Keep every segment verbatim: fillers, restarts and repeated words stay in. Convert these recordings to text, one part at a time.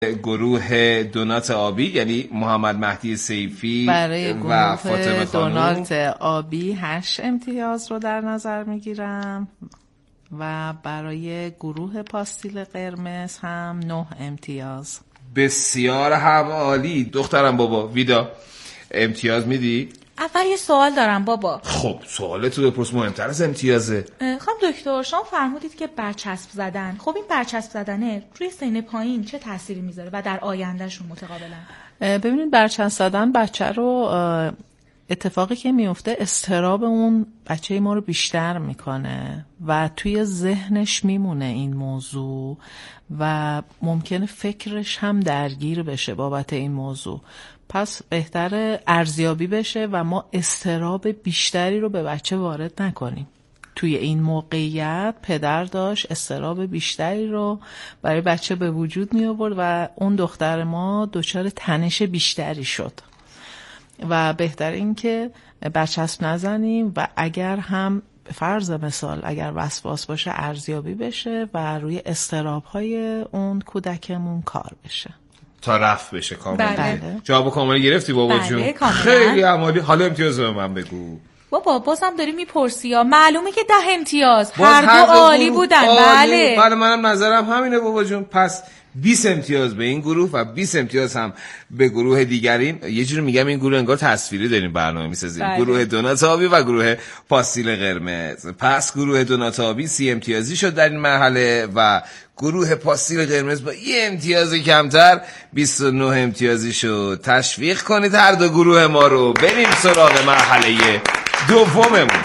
گروه دونات آبی یعنی محمد مهدی سیفی برای و فاطمه خانم دونات آبی هشت امتیاز رو در نظر میگیرم و برای گروه پاستیل قرمز هم نه امتیاز. بسیار هم عالی. دخترم بابا ویدا امتیاز میدی؟ اول یه سوال دارم بابا. خب سوالتو بپرس، مهمتر از امتیازه. خب دکتر شما فرمودید که برچسب زدن، خب این برچسب زدنه روی سن پایین چه تأثیری میذاره و در آیندهشون متقابلا؟ ببینید برچسب زدن بچه رو اتفاقی که میفته استراب اون بچه ما رو بیشتر میکنه و توی ذهنش میمونه این موضوع و ممکنه فکرش هم درگیر بشه بابت این موضوع. پس بهتره ارزیابی بشه و ما استراب بیشتری رو به بچه وارد نکنیم. توی این موقعیت پدر داشت استراب بیشتری رو برای بچه به وجود می آورد و اون دختر ما دچار تنش بیشتری شد و بهتر این که برچسب نزنیم و اگر هم فرض مثال اگر وسواس باشه ارزیابی بشه و روی استراب های اون کودکمون کار بشه تا رفع بشه کاملا. بله. جواب کامل گرفتی بابا بله، جون؟ کاملا. خیلی عمالی. حالا امتیاز به من بگو. بابا بازم داری میپرسی یا معلومه که ده امتیاز باز هر دو عالی بودن. بله بله منم نظرم همینه بابا جون. پس بیست امتیاز به این گروه و بیست امتیاز هم به گروه دیگرین. یه جوری میگم این گروه انگار تصویری داریم برنامه میسازیم. بله. گروه دونات آبی و گروه پاستیل قرمز. پس گروه دونات آبی سی امتیازی شد در این مرحله و گروه پاستیل قرمز با یه امتیاز کمتر بیست و نه امتیازی شد. تشویق کنید هر دو گروه ما رو. بریم سراغ مرحله دوممون.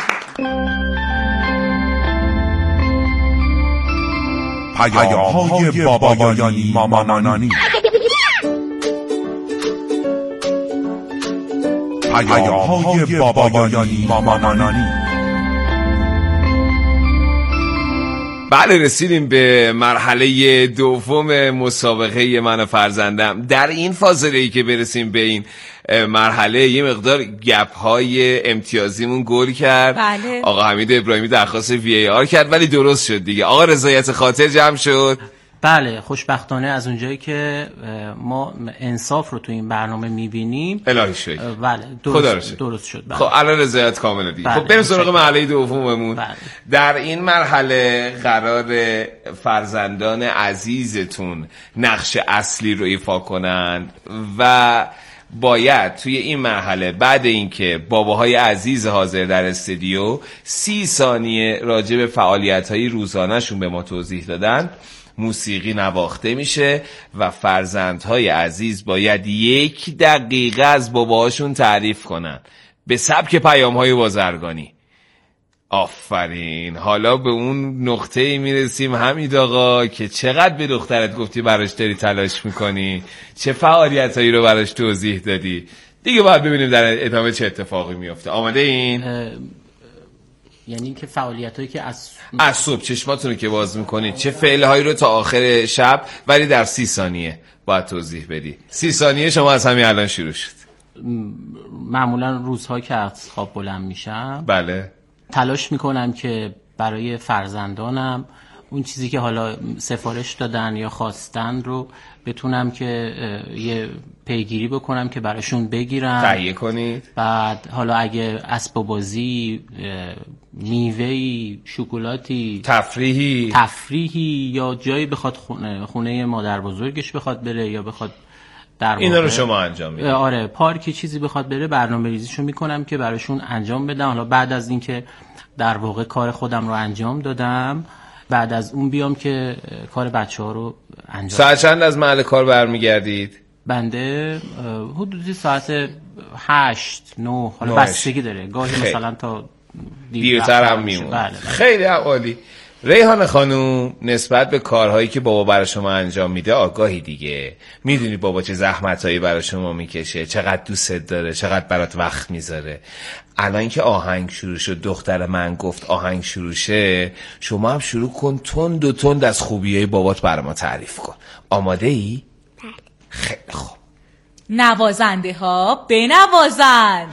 پیام‌های بابایانی مامانانی. پیام‌های بابایانی مامانانی. بله رسیدیم به مرحله دوم مسابقه من و فرزندم. در این فاصله‌ای که برسیم به این مرحله یه مقدار گپ های امتیازیمون گل کرد. بله. آقا حمید ابراهیمی درخواست وی ای آر کرد ولی درست شد دیگه. آقا رضایت خاطر جمع شد. بله خوشبختانه از اونجایی که ما انصاف رو تو این برنامه میبینیم الهی شکر. بله درست, درست شد. بله. خب الان رضایت کامله دیگه. بله. خب بریم سراغ مرحله دوممون. بله. در این مرحله قرار فرزندان عزیزتون نقش اصلی رو ایفا کنند و باید توی این مرحله بعد اینکه باباهای عزیز حاضر در استودیو سی ثانیه راجع به فعالیت‌های روزانه‌شون به ما توضیح دادن موسیقی نواخته میشه و فرزندهای عزیز باید یک دقیقه از باباهاشون تعریف کنن به سبک پیام‌های بازرگانی. آفرین. حالا به اون نقطه‌ای میرسیم حمید آقا که چقدر به دخترت گفتی براش داری تلاش میکنی، چه فعالیتایی رو براش توضیح دادی. دیگه باید ببینیم در ادامه چه اتفاقی میفته. آماده این؟ یعنی که فعالیتایی که از از صبح چشماتون رو که باز میکنید چه فعلهایی رو تا آخر شب ولی در سی ثانیه باید توضیح بدی. سی ثانیه شما از همین الان شروع شد. معمولا روزها که از خواب بلند میشم بله تلاش میکنم که برای فرزندانم اون چیزی که حالا سفارش دادن یا خواستن رو بتونم که یه پیگیری بکنم که براشون بگیرم، تهیه کنید. بعد حالا اگه اسباب بازی، میوه‌ای، شکلاتی، تفریحی تفریحی یا جایی بخواد خونه, خونه مادر بزرگش بخواد بره یا بخواد در اینا رو شما انجام میدید. آره پارکی چیزی بخواد بره برنامه ریزیشو میکنم که براشون انجام بدم. حالا بعد از اینکه در واقع کار خودم رو انجام دادم بعد از اون بیام که کار بچه ها رو انجام. ساعت چند از محل کار برمیگردید؟ بنده حدودی ساعت هشت نه حالا بستگی داره، گاهی خیلی. مثلا تا دیرتر هم میمونه. بله بله. خیلی عالی. ریحان خانوم نسبت به کارهایی که بابا برای شما انجام میده آگاهی دیگه، میدونی بابا چه زحمتایی برای شما میکشه، چقدر دوستت داره، چقدر برات وقت میذاره. الان که آهنگ شروع شد، دختر من گفت آهنگ شروع شه، شما هم شروع کن تند و تند از خوبیای بابات برای ما تعریف کن. آماده ای؟ بله. خیلی خوب. نوازنده ها بنوازن.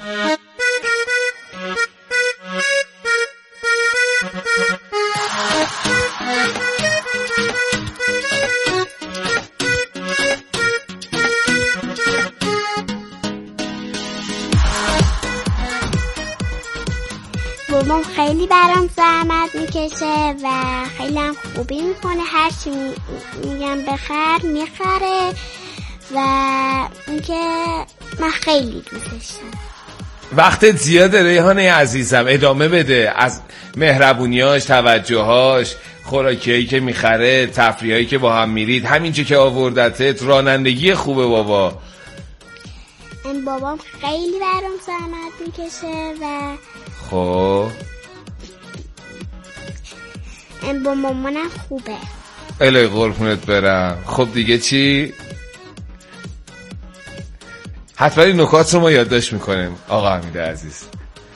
بابام خیلی برام زحمت میکشه و خیلی هم خوبی میکنه، هرچی میگم بخر میخره و اینکه من خیلی دوستش دارم. وقتت زیاده ریحانه عزیزم، ادامه بده از مهربونیاش، توجهاش، خوراکیایی که میخره، تفریحایی که با هم میرید، همینجا که آوردتت، رانندگی خوبه بابا. این بابام خیلی برام زحمت میکشه و خب این با مامانم خوبه. الهی قربونت برم. خب دیگه چی؟ حتما این نکات رو ما یادداشت میکنیم آقا حمید عزیز.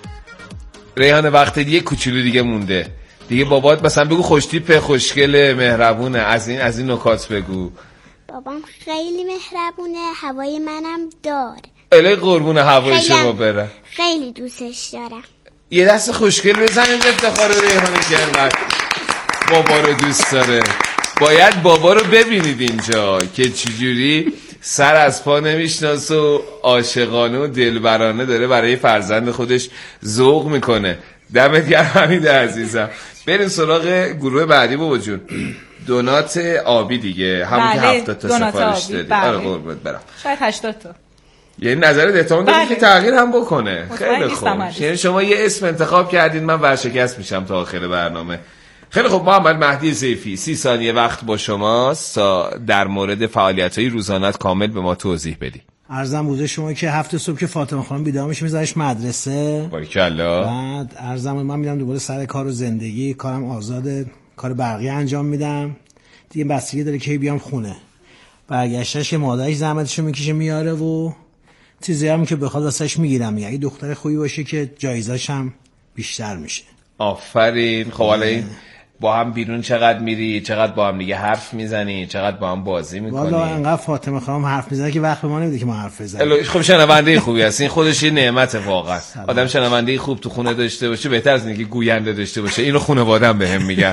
ریحانه وقت یه کوچولو دیگه مونده دیگه، بابات مثلا بگو خوشتیپه، خوشگله، مهربونه، از این از این نکات بگو. بابام خیلی مهربونه، هوای منم داره. الهی قربون هوای شما برم. خیلی دوستش دارم. یه دست خوشگل بزنیم افتخار ریحانه که انقدر بابا رو دوست داره. باید بابا رو ببینید اینجا که چجوری سر از پا نمیشناسه و عاشقانه و دلبرانه داره برای فرزند خودش ذوق میکنه. دمت گرم حمید عزیزم. بریم سراغ گروه بعدی بابا جون. دونات آبی دیگه، همون که هفتاد تا سفارش دادی. آره قربونت برم. شاید هشتاد تا. یعنی نظرت احتمال داره که تغییر هم بکنه. خیلی خوب. یعنی شما یه اسم انتخاب کردین، من ورشکست میشم تا آخر برنامه. خیلی خوب، محمد مهدی ضیفی، سی ثانیه وقت با شماست تا در مورد فعالیت‌های روزانه‌ات کامل به ما توضیح بدی. عرضم بوده شما که هفت صبح که فاطمه خانم بیدار میشه میذارش مدرسه. باریکلا. بعد عرضم من میرم دوباره سر کار و زندگی، کارم آزاده، کار برقی انجام میدم. دیگه بستگی داره که بیام خونه. برگشتش که مادرش زحمتشو میکشه میاره و چیزی هم که بخواد واسش میگیرم. میگه اگه دختر خوبی باشه که جایزش هم بیشتر میشه. آفرین. خب حالا این با هم بیرون چقدر میری، چقدر با هم دیگه حرف میزنی، چقدر با هم بازی میکنی؟ والا انقدر فاطمه خانم حرف میزنه که وقت به ما نمیده که ما حرف بزنیم. خب شنونده خوبی هست، این خودش یه نعمته واقعا. آدم شنونده خوب تو خونه داشته باشه بهتر از اینکه گوینده داشته باشه. اینو خانواده‌ام بهم میگن.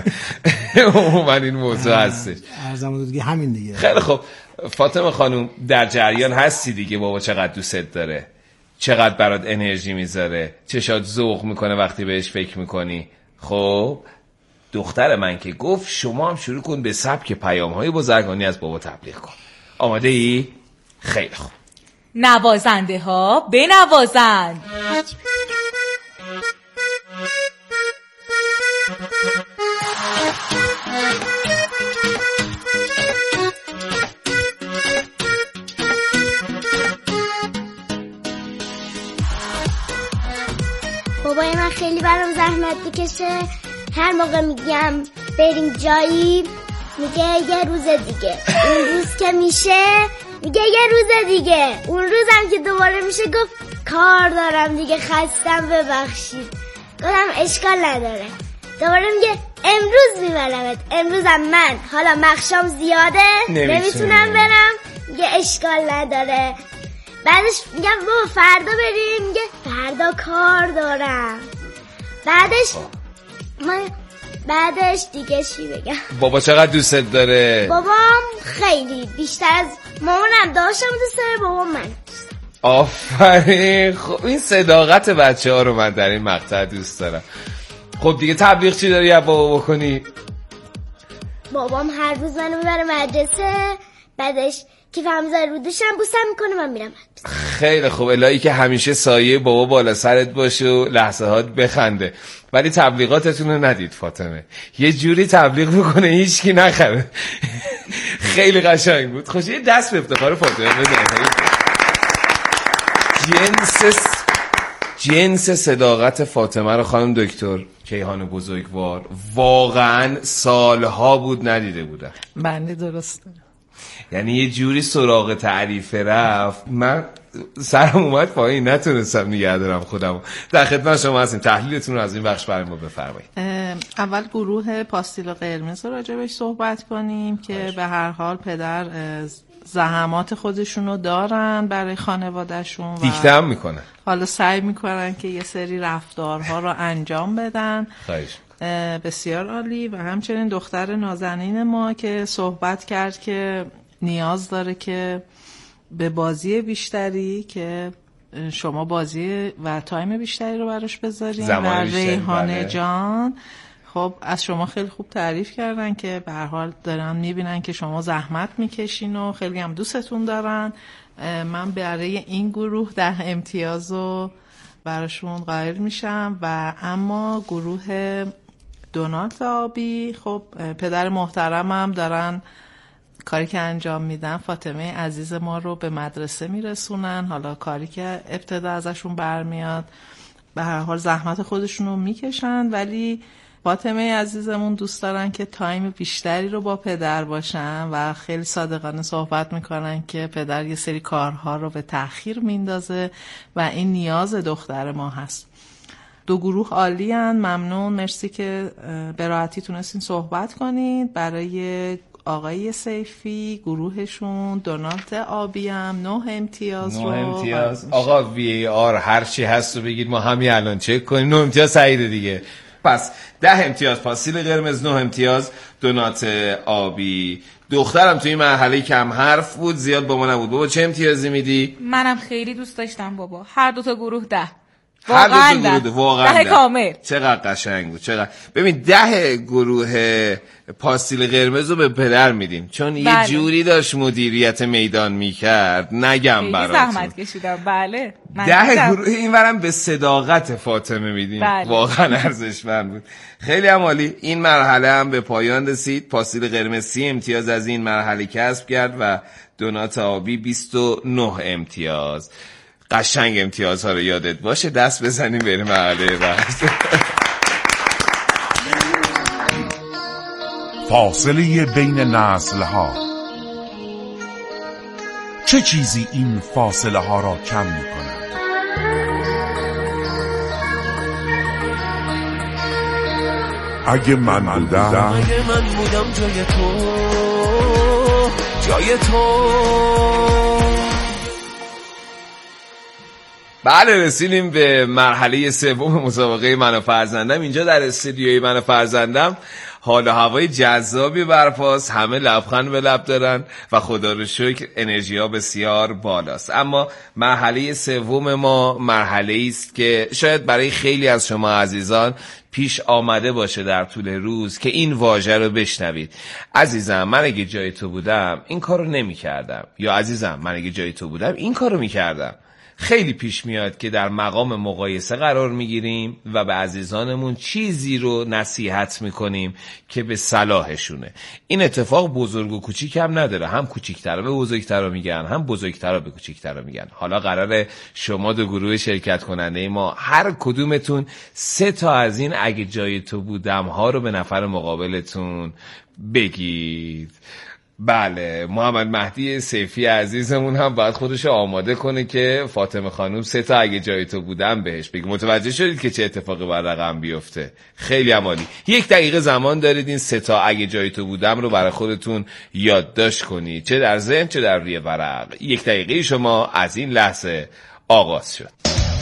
من این موضوع هستش. ارزم دیگه همین دیگه. خیلی خب فاطمه خانم در جریان هستی دیگه، بابا چقدر دوستت داره، چقدر برات انرژی میذاره، چشات ذوق میکنه وقتی بهش فکر میکنی. خب دختر من که گفت شما هم شروع کن به سبک پیام‌های بازرگانی از بابا تبلیغ کن. آماده ای؟ خیلی خوب. نوازنده ها بنوازند. بابای من خیلی برام زحمت میکشه. هر موقع میگم بریم جایی میگه یه روز دیگه. اون روز که میشه میگه یه روز دیگه. اون روزم که دوباره میشه گفت کار دارم دیگه، خستم ببخشید. گفتم اشکال نداره. دوباره میگه امروز میبرمت. امروزم من حالا مخشام زیاده نمیتونم برم. میگه اشکال نداره. بعدش میگم بابا فردا بریم. میگه فردا کار دارم. بعدش من بعدش دیگه چی بگم؟ بابا چقدر دوستت داره؟ بابام خیلی بیشتر از مامانم داشتم دوست داره. بابا من آفرین. خب این صداقت بچه ها رو من در این مقطع دوست دارم. خب دیگه تبلیغ چی داری یا بابا بکنی؟ بابام هر روز منو میبره مدرسه، بعدش که فهمیزه رو دوشم بوسم میکنه من میرم مدرسه. خیلی خوب. الهی که همیشه سایه بابا بالا سرت باشه و لحظه هات بخنده. ولی تبلیغاتتون رو ندید فاطمه، یه جوری تبلیغ میکنه هیچکی نخره. خیلی قشنگ بود. خوش یه دست به افتخار فاطمه بزنید. جنس جنس صداقت فاطمه رو خانم دکتر کیهان بزرگوار واقعا سالها بود ندیده بودم. بنده درسته. یعنی یه جوری سراغ تعریف رفت من سرم اومد پایین، نتونستم نگه دارم خودم. در خدمت شما هستیم. تحلیلتون رو از این بخش برای ما بفرمایید. اول گروه پاستیل قرمز رو راجبش صحبت کنیم که باشه. به هر حال پدر زحمات خودشون رو دارن برای خانوادهشون و دیکته هم میکنن، حالا سعی میکنن که یه سری رفتارها رو انجام بدن. خواهش. بسیار عالی. و همچنین دختر نازنین ما که صحبت کرد که نیاز داره که به بازی بیشتری که شما بازی و تایم بیشتری رو براش بذارین زمان و بیشتری. ریحانه بله. جان خب از شما خیلی خوب تعریف کردن که به هر حال دارن میبینن که شما زحمت میکشین و خیلی هم دوستتون دارن. من برای این گروه ده امتیاز رو براشون قائل میشم. و اما گروه دونالد آبی، خب پدر محترمم دارن کاری که انجام میدن، فاطمه عزیز ما رو به مدرسه میرسونن، حالا کاری که ابتدا ازشون برمیاد به هر حال زحمت خودشون رو میکشن، ولی فاطمه عزیزمون دوست دارن که تایم بیشتری رو با پدر باشن و خیلی صادقانه صحبت میکنن که پدر یه سری کارها رو به تأخیر میندازه و این نیاز دختر ما هست. دو گروه عالی هن. ممنون، مرسی که به راحتی تونستین صحبت کنید. برای آقای سیفی گروهشون دونالد آبی هم نه امتیاز نه رو امتیاز. آقا وی ای آر هر چی هست رو بگید ما همین الان چک کنیم. نه امتیاز سعیده دیگه. پس ده امتیاز پاسیل قرمز، نه امتیاز دونات آبی. دخترم توی این مرحله کم حرف بود، زیاد با ما نبود. بابا چه امتیازی میدی؟ منم خیلی دوست داشتم بابا. هر دو تا گروه ده. هر دو تا گروه ده. واقعا ده کامل. چقدر قشنگ بود. چقدر. ببین ده گروه پاستیل قرمز رو به پدر میدیم چون بله. یه جوری داشت مدیریت میدان میکرد نگم براتون. خیلی زحمت کشیدم. بله. ده گروه اینورم به صداقت فاطمه میدیم. بله. واقعا ارزشمند بود. خیلی هم عالی. این مرحله هم به پایان رسید. پاستیل قرمز سی امتیاز از این مرحله کسب کرد و دونات آبی بیست و نه امتیاز. قشنگ امتیازها رو یادت باشه. دست بزنیم بریم مرحله بعد. فاصله بین نسل‌ها. چه چیزی این فاصله ها را کم می‌کند؟ اگه من بودم اگه من بودم جای تو جای تو. بله رسیدیم به مرحله سوم مسابقه من و فرزندم. اینجا در استودیوی من و فرزندم حال و هوای جذابی برپاست، همه لبخند به لب دارن و خدا رو شکر انرژی ها بسیار بالاست. اما مرحله سوم ما مرحله است که شاید برای خیلی از شما عزیزان پیش آمده باشه در طول روز که این واژه رو بشنوید. عزیزم من اگه جای تو بودم این کارو نمی کردم، یا عزیزم من اگه جای تو بودم این کارو می کردم. خیلی پیش میاد که در مقام مقایسه قرار میگیریم و به عزیزانمون چیزی رو نصیحت میکنیم که به صلاحشونه. این اتفاق بزرگ و کوچیک هم نداره، هم کوچیک‌ترا به بزرگترا میگن، هم بزرگترا به کوچیک‌ترا میگن. حالا قراره شما دو گروه شرکت کننده ما هر کدومتون سه تا از این اگه جای تو بودم ها رو به نفر مقابلتون بگید. بله محمد مهدی سیفی عزیزمون هم باید خودشو آماده کنه که فاطمه خانم سه تا اگه جای تو بودم بهش بگی. متوجه شدید که چه اتفاقی باید رقم بیفته؟ خیلی عالی. یک دقیقه زمان دارید این سه تا اگه جای تو بودم رو برای خودتون یادداشت کنید، چه در ذهن چه در روی ورق. یک دقیقه شما از این لحظه آغاز شد.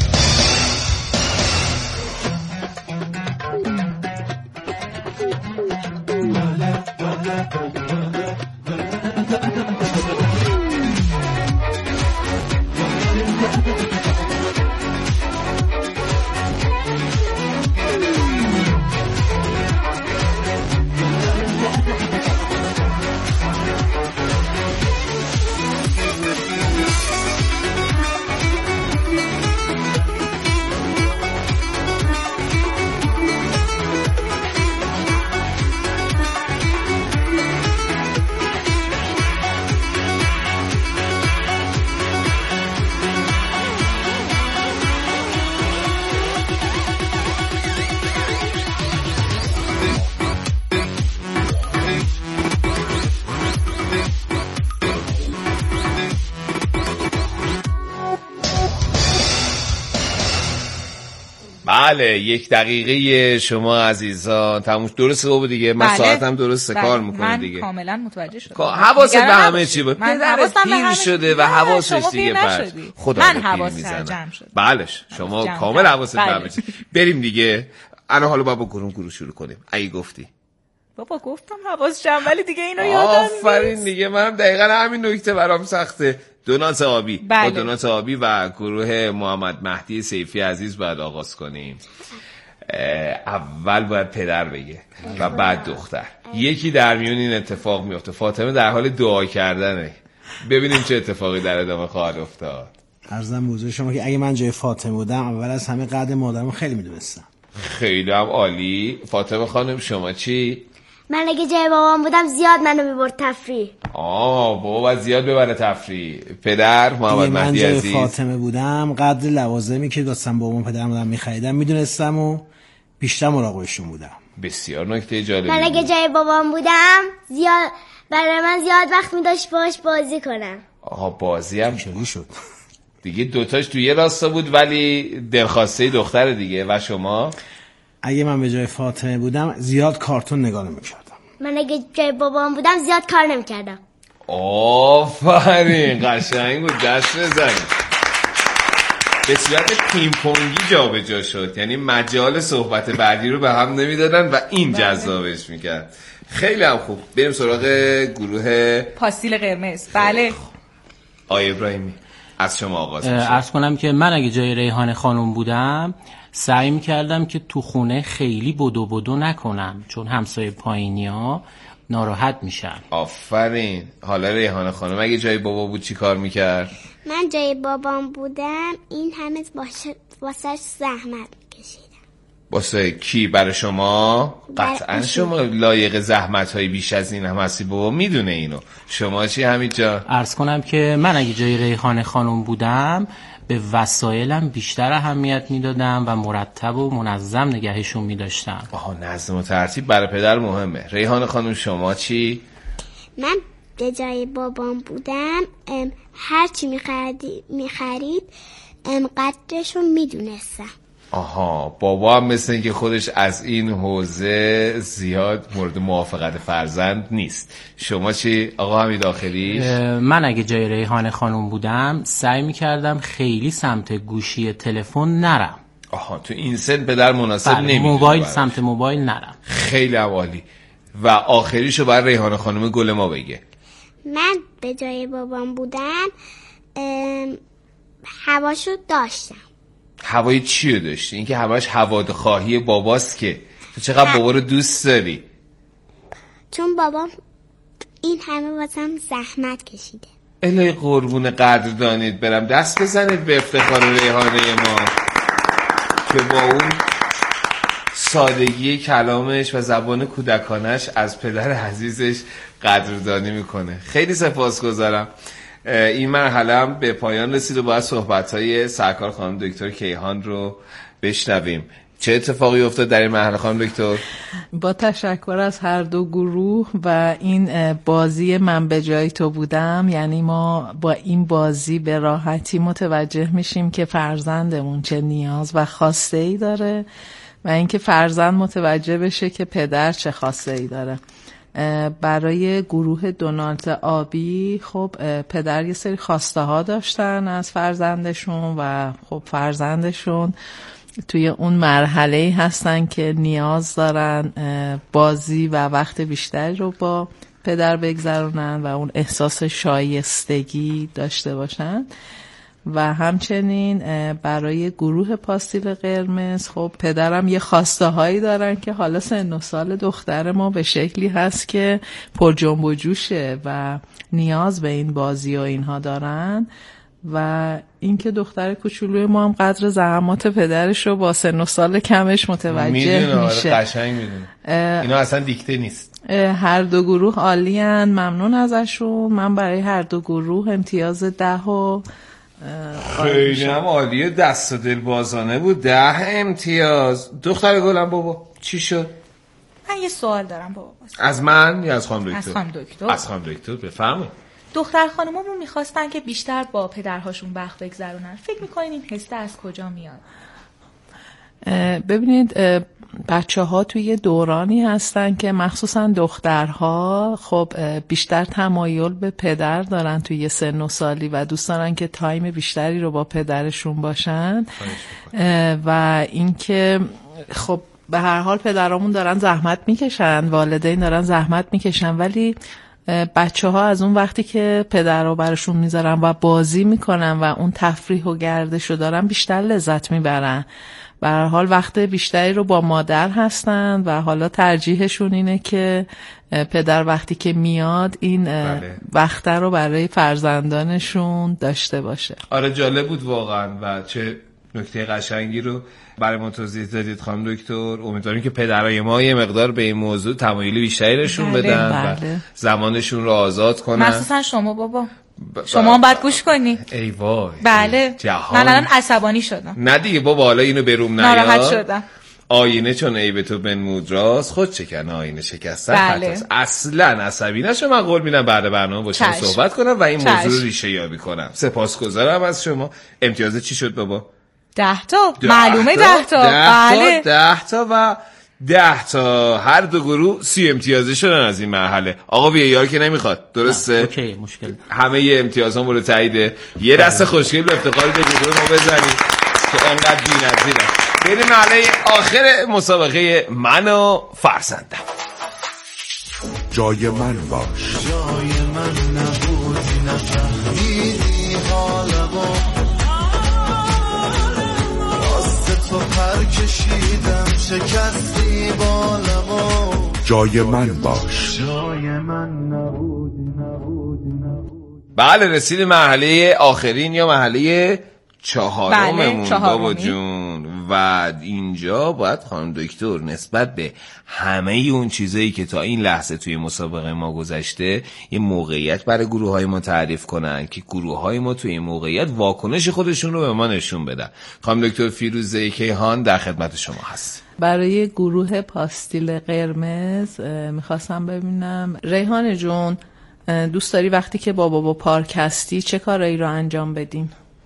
بله یک دقیقه شما عزیزان تموم درسته بابا دیگه. من بله. ساعتم درسته بله. کار میکنه دیگه. من کاملا متوجه شدم. حواست به همه چی بود. پدرت پیر شده و حواسش دیگه پرت. خدا من حواسم جمع شد. بله شما کامل حواست به همه چی. بریم دیگه. الان حالا بابا گروه گروه شروع کنیم. اگه گفتی بابا گفتم حواس جمع ولی دیگه اینو یادم نیست. آفرین دیگه منم دقیقاً همین نکته برام سخته. دونات آبی. بله. با دونات آبی و گروه محمد مهدی سیفی عزیز باید آغاز کنیم. اول باید پدر بگه و بعد دختر. یکی در میون این اتفاق میفته. فاطمه در حال دعا کردنه. ببینیم چه اتفاقی در ادامه خواهد افتاد. عرضم به حضور شما که اگه من جای فاطمه بودم اول از همه قدر مادرم خیلی میدونستم. خیلی هم عالی. فاطمه خانم شما چی؟ من اگه جای بابام بودم زیاد منو میبرد تفریح. آه بابا زیاد ببره تفریح. پدر محمد مهدی عزیز. من جای فاطمه بودم قدر لوازمی که داشتم بابام پدرم بودم میخریدم میدونستم و بیشتر مراقبشون بودم. بسیار نکته جالبی. من اگه جای بابام بودم زیاد برای من زیاد وقت میداشت باهاش بازی کنم. آها بازی هم شروع شد دیگه. دوتاش تو یه راستا بود ولی دلخواسته دختر دیگه. و شما؟ اگه من به جای فاطمه بودم زیاد کارتون نگاه نمی‌کردم. من اگه جای بابام بودم زیاد کار نمی‌کردم. آفرین قشنگ بود. دست بزنید. به صورت پینگ پونگی جابجا شد، یعنی مجال صحبت بعدی رو به هم نمیدادن و این جذابش میکرد. خیلی هم خوب. بریم سراغ گروه پاستیل قرمز. بله آقای ابراهیمی از شما آغاز میشه. عرض کنم که من اگه جای ریحان خانم بودم سعی میکردم که تو خونه خیلی بدو بدو نکنم، چون همسایه پایینی ها ناراحت میشن. آفرین. حالا ریحان خانم اگه جای بابا بود چی کار میکرد؟ من جای بابام بودم این همه واسه زحمت میکشیدم. واسه کی؟ برای شما؟ برای قطعا شما لایق زحمت های بیش از این هم هستی. بابا میدونه اینو. شما چی حمید جان؟ عرض کنم که من اگه جای ریحان خانم بودم به وسایلم بیشتر اهمیت میدادم و مرتب و منظم نگهشون میداشتم. آها نظم و ترتیب برای پدر مهمه. ریحان خانم شما چی؟ من به جای بابام بودم هر چی میخرید میخرید قدرشو میدونستم. آها بابا هم مثل اینکه خودش از این حوزه زیاد مورد موافقت فرزند نیست. شما چی آقا حمید آخری؟ من اگه جای ریحان خانم بودم سعی میکردم خیلی سمت گوشی تلفن نرم. آها تو این سن پدر مناسب نمیدونه موبایل سمت موبایل نرم. خیلی عالی. و آخریشو برای ریحان خانم گل ما بگه. من به جای بابام بودم هواشو داشتم. هوای چی رو داشتی؟ این که هواش هوادخواهی باباست که. تو چقدر بابا رو دوست داری؟ چون بابام این همه واسم زحمت کشیده. الهی قربون قدردانید برم. دست بزنید به افتخار ریحانه ما که با اون سادگی کلامش و زبان کودکانش از پدر عزیزش قدردانی میکنه. خیلی سپاسگزارم. این مرحله هم به پایان رسید و باید صحبت‌های سرکار خانم دکتر کیهان رو بشنویم. چه اتفاقی افتاد در این مرحله خانم دکتر؟ با تشکر از هر دو گروه و این بازی من به جای تو بودم، یعنی ما با این بازی به راحتی متوجه میشیم که فرزندمون چه نیاز و خواسته ای داره و اینکه فرزند متوجه بشه که پدر چه خواسته ای داره. برای گروه دونالد آبی خب پدر یه سری خواسته ها داشتن از فرزندشون و خب فرزندشون توی اون مرحله‌ای هستن که نیاز دارن بازی و وقت بیشتری رو با پدر بگذرونن و اون احساس شایستگی داشته باشن. و همچنین برای گروه پاستیل قرمز خب پدرم یه خواسته هایی دارن که حالا سن و سال دختر ما به شکلی هست که پر جنب و جوشه و نیاز به این بازی و اینها دارن و اینکه دختر کوچولوی ما هم قدر زحمات پدرش رو با سن و سال کمش متوجه میدونه. میشه. قشنگ میدونه. اینا اصلا دیکته نیست. هر دو گروه عالیان، ممنون ازشون. من برای هر دو گروه امتیاز ده و خیلی هم عالیه. دست و دل بازانه بود. ده امتیاز. دختر گلم بابا چی شد؟ من یه سوال دارم بابا. از من یا از خانم دکتر؟ از خانم دکتر. از خانم دکتر بفرمایید. دختر خانمامون میخواستن که بیشتر با پدرهاشون وقت بگذرونن. فکر میکنین این حس از کجا میاد؟ ببینید بچه ها توی یه دورانی هستن که مخصوصا دخترها خب بیشتر تمایل به پدر دارن توی یه سن و سالی و دوست دارن که تایم بیشتری رو با پدرشون باشن و اینکه خب به هر حال پدرامون دارن زحمت میکشن، والدین دارن زحمت میکشن، ولی بچه ها از اون وقتی که پدر رو براشون میذارن و بازی میکنن و اون تفریح و گردش رو دارن بیشتر لذت میبرن. به هر حال وقت بیشتری رو با مادر هستن و حالا ترجیحشون اینه که پدر وقتی که میاد این بله. وقت رو برای فرزندانشون داشته باشه. آره جالب بود واقعا و چه نکته قشنگی رو برای ما توضیح دادید خانم دکتر. امیدواریم که پدرای ما یه مقدار به این موضوع تمایلی بیشتری نشون بله. بدن بله. و زمانشون رو آزاد کنن. مخصوصا شما بابا ب... شما هم باید گوش کنی. ای وای بله جهان. من الان عصبانی شدم. نه دیگه بابا حالا اینو بروم نیا. ناراحت شدم. آینه چون عیب تو بنمود راست خود چکن آینه شکستن بله. خطاست. اصلا عصبی نشو. من قول میدم بعد برنامه با شما صحبت کنم و این چشم. موضوع رو ریشه یابی کنم. سپاسگزارم از شما. امتیاز چی شد بابا؟ ده تا معلومه ده تا بله ده تا و ده تا هر دو گروه سی امتیازی شدن از این مرحله. آقا ویار که نمیخواد درسته؟ اوکی مشکل. همه ی امتیازها مورد تاییده. یه دست خوشگل به افتخار به گروه ما بزنید که انقدر بی‌نظیره. بریم مرحله آخر مسابقه من و فرزندم. جای من باش. جای من نبودی نفهمیدی حالمو واسه تو پر کشیدم شکستی بالمو جای من باش. جای من نبودی نبودی نبودی. بله رسیدیم مرحله آخرین یا مرحله چهارممون بله، بابا جون و اینجا باید خانم دکتر نسبت به همه اون چیزایی که تا این لحظه توی مسابقه ما گذشته یه موقعیت برای گروه های ما تعریف کنن که گروه های ما توی این موقعیت واکنش خودشون رو به ما نشون بدن. خانم دکتر فیروزه کیهان در خدمت شما هست. برای گروه پاستیل قرمز میخواستم ببینم ریحان جون دوست داری وقتی که با بابا پارک هستی چه کارایی رو انجام بدین؟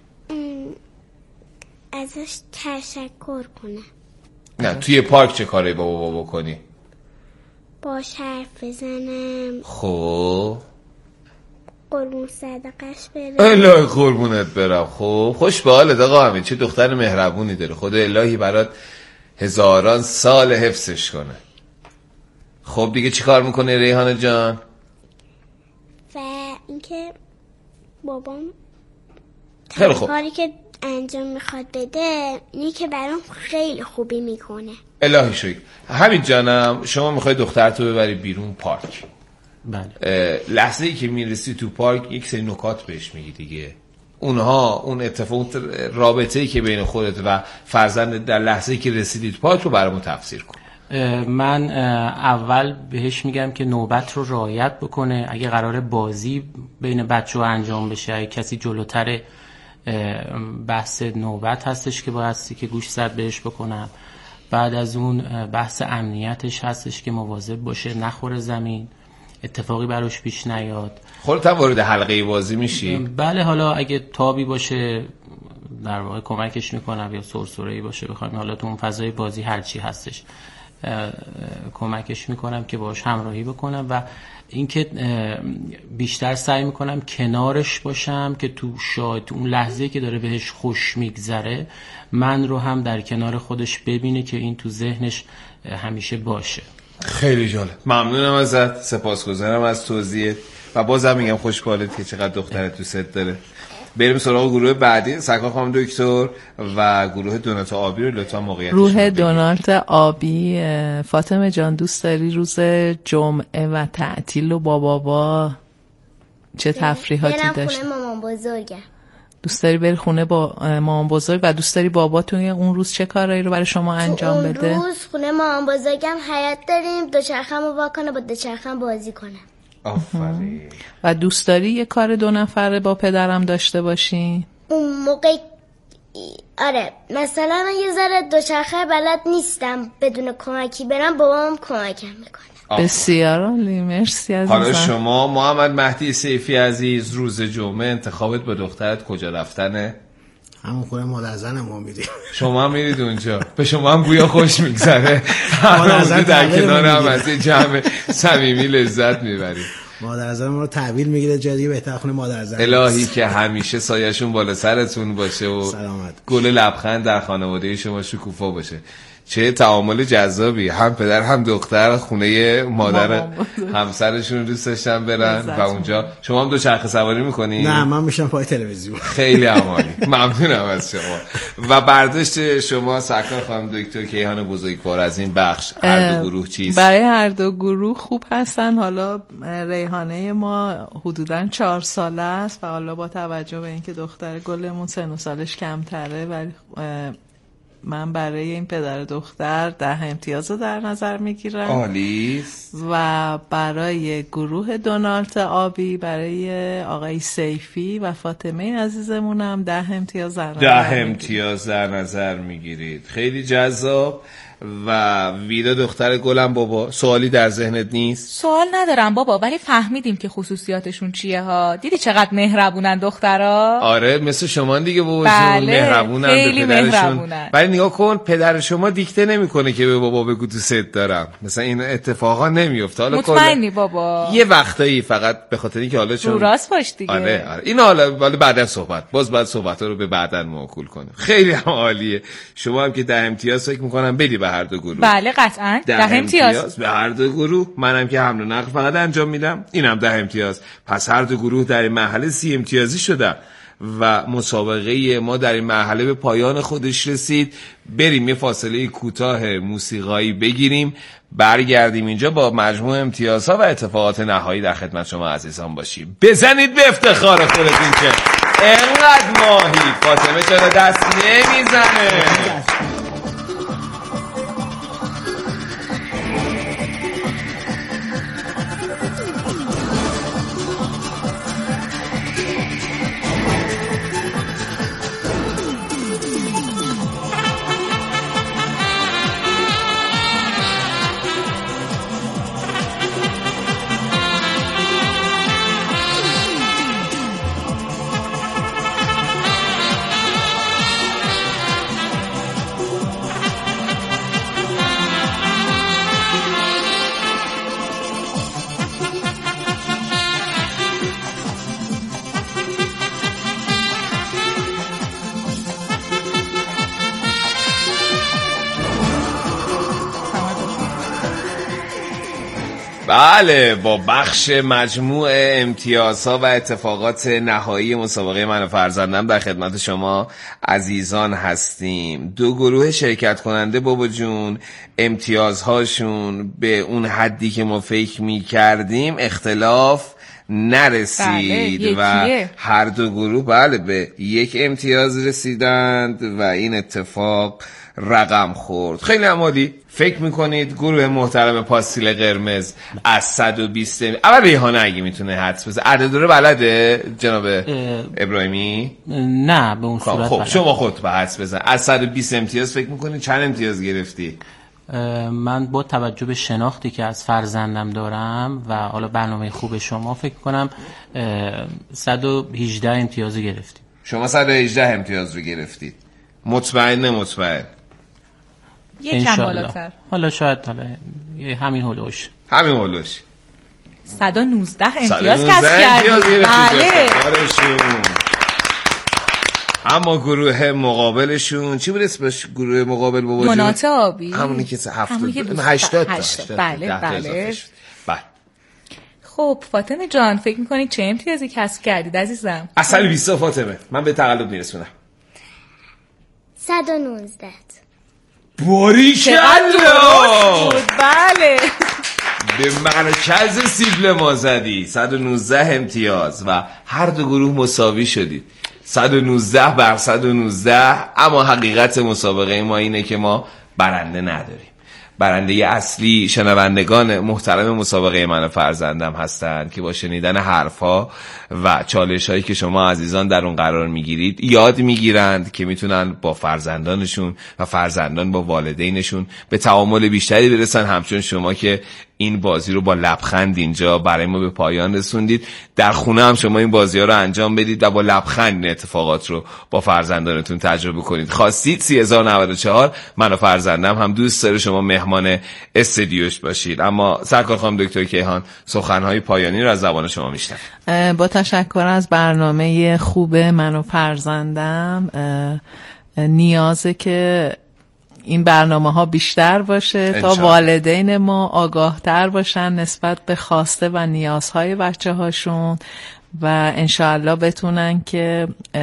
ازش تشکر کنه. نه توی پارک چه کاری با بابا بکنی؟ باش حرف بزنم. خب قربون صدقش برم. الهی قربونت برم. خب خوش به حالت آقا همین. چه دختر مهربونی داره. خدا الهی برات هزاران سال حفظش کنه. خب دیگه چی کار میکنه ریحانه جان؟ و اینکه بابام خیلی خوب کاری که انجام میخواد بده اینی که برام خیلی خوبی میکنه. الهی شکر. همین جانم شما میخوای دخترتو ببری بیرون پارک. بله. لحظه ای که میرسی تو پارک یک سری نکات بهش میگی دیگه. اونها اون اتفاق رابطه ای که بین خودت و فرزند در لحظه ای که رسیدید پارک رو برامون تفسیر کن. من اول بهش میگم که نوبت رو رعایت بکنه. اگه قراره بازی بین بچه‌ها انجام بشه اگه کسی جلوتره بحث نوبت هستش که بایستی که گوش زد بهش بکنم. بعد از اون بحث امنیتش هستش که مواظب باشه نخوره زمین اتفاقی براش پیش نیاد. خودت هم وارد حلقه بازی میشی؟ بله حالا اگه تابی باشه در واقع کمکش میکنم یا سرسره‌ای باشه بخوایم حالا تو اون فضای بازی هر چی هستش کمکش میکنم که باش همراهی بکنم و اینکه بیشتر سعی میکنم کنارش باشم که تو شاید اون لحظه که داره بهش خوش میگذره من رو هم در کنار خودش ببینه که این تو ذهنش همیشه باشه. خیلی جالب. ممنونم ازت. سپاسگزارم از توضیحت و بازم میگم خوش به حالت که چقدر دخترت دوست داره. بریم سراغ گروه بعدی. سرکار خانم دکتر و گروه دونات آبی رو لطفا موقعیتش رو گروه دونات آبی فاطمه جان دوست داری روز جمعه و تعطیل و با بابا چه تفریحاتی داشت؟ برم خونه مامان بزرگم. دوست داری بری خونه با مامان بزرگ و دوست داری بابا توی اون روز چه کارایی رو برای شما انجام اون بده؟ اون روز خونه مامان بزرگم حیاط داریم دوچرخه‌مو وا کنه با دوچرخه‌م بازی کنم. آفرین. و دوست داری یه کار دو نفره با پدرم داشته باشی؟ اون موقع آره مثلا من یه ذره دوچرخه بلد نیستم بدون کمکی برم بابام کمکم میکنه. بسیار عالی مرسی عزیزم. حالا شما محمد مهدی سیفی عزیز روز جمعه انتخابت با دخترت کجا رفتنه؟ همون خونه مادر زن ما میریم. شما هم میرید اونجا. به شما هم گویا خوش میگذره. همونجا در کنار هم از یه جمع صمیمی لذت میبرید. مادر زن ما رو تحویل میگیره جای دیگه بهتر خونه مادر زن. الهی که همیشه سایه‌شون بالا سرتون باشه و سلامت. گل لبخند در خانواده شما شکوفا باشه. چه تعامل جذابی، هم پدر هم دختر خونه مادر همسرشون دوست داشتن برن و اونجا. شما هم دو چرخ سواری میکنی؟ نه من میشم پای تلویزیون. خیلی عالی، ممنونم از شما. و برداشت شما سرکار خانم دکتر کیهان بزرگوار از این بخش هر دو گروه چیست؟ برای هر دو گروه خوب هستن. حالا ریحانه ما حدوداً چهار ساله است و حالا با توجه به اینکه دختر گلمون سن و سالش کمتره، ولی من برای این پدر دختر ده امتیاز رو در نظر میگیرم. عالی. و برای گروه دونالت آبی برای آقای سیفی و فاطمه عزیزمونم ده امتیاز در نظر ده امتیاز در نظر میگیرید. خیلی جذاب. و ویدا دختر گلم بابا، سوالی در ذهنت نیست؟ سوال ندارم بابا، ولی فهمیدیم که خصوصیاتشون چیه ها. دیدی چقدر مهربونن دخترا؟ آره مثل شما دیگه بابا. بله مهربونن خیلی به پدرشون. مهربونن. ولی نگاه کن پدر شما دیکته نمیکنه که به بابا بگو تو ست دارم، مثلا این اتفاقا نمیفته. حالا مطمئنی بابا؟ یه وقتایی فقط به خاطر اینکه حالا چون رو راست باش دیگه. آره آره این حالا ولی بعداً صحبت باز بعد صحبت‌ها رو به بعداً موکول کنیم. خیلی هم عالیه. شما هم که ده امتیاز فکر می‌کنم بدی به هر دو گروه. بله قطعاً ده, ده امتیاز. امتیاز به هر دو گروه. منم که حمل و نقل فقط انجام میدم، اینم ده امتیاز. پس هر دو گروه در این مرحله سی امتیازی شدن و مسابقه ما در این مرحله به پایان خودش رسید. بریم یه فاصله کوتاه موسیقایی بگیریم، برگردیم اینجا با مجموع امتیازها و اتفاقات نهایی در خدمت شما عزیزان باشیم. بزنید به افتخار خودتون که انقدر ماهی. فاطمه چرا دست نمیزنه؟ بله با بخش مجموع امتیازها و اتفاقات نهایی مسابقه من و فرزندم در خدمت شما عزیزان هستیم. دو گروه شرکت کننده بابا جون امتیازهاشون به اون حدی که ما فکر می کردیم اختلاف نرسید. بله، و هر دو گروه بله به یک امتیاز رسیدند و این اتفاق رقم خورد. خیلی عالی. فکر میکنید گروه محترم پاستیل قرمز از صد و بیست اول ریحانه اگه میتونه حدس بزنه عدد رو بلده جناب ابراهیمی؟ نه به اون صورت. خب شما خود به حدس بزن. از صد و بیست امتیاز فکر میکنید چند امتیاز گرفتی؟ من با توجه به شناختی که از فرزندم دارم و حالا برنامه خوب شما فکر کنم صد و هجده امتیاز گرفتیم. شما صد و هجده امتیاز رو گرفتید. مطمئن مطمئن یکم بالاتر. حالا شاید حالا همین هولوش همین هولوش صد و نوزده امتیاز کسب کردید. بله اما گروه مقابلشون چی بود اسمش؟ گروه مقابل بابا جون دونالت آبی همونی که هفتاد هشتاد بله بله. خب فاطمه جان فکر میکنید چه امتیازی کسب کردید عزیزم؟ اصل بیستا فاطمه من به تقلب میرسونم. صد و نوزده. باریکلا. بله به مرکز سیبل ما زدی. صد و نوزده امتیاز و هر دو گروه مساوی شدید. صد و نوزده بر صد و نوزده. اما حقیقت مسابقه ما اینه که ما برنده نداریم. برنده اصلی شنوندگان محترم مسابقه من و فرزندم هستند که با شنیدن حرفا و چالش هایی که شما عزیزان در اون قرار میگیرید یاد میگیرند که میتونن با فرزندانشون و فرزندان با والدینشون به تعامل بیشتری برسن، همچون شما که این بازی رو با لبخند اینجا برای ما به پایان رسوندید. در خونه هم شما این بازی ها رو انجام بدید و با لبخند این اتفاقات رو با فرزندانتون تجربه کنید. خواستید سی هزار و نود و چهار من و فرزندم هم دوست داره شما مهمان استدیوش باشید. اما سرکار خانم دکتر کیهان سخنهای پایانی رو از زبان شما میشنویم. با تشکر از برنامه خوب من و فرزندم. نیازه که این برنامه ها بیشتر باشه تا والدین ما آگاه تر باشن نسبت به خواسته و نیازهای بچه هاشون و انشاءالله بتونن که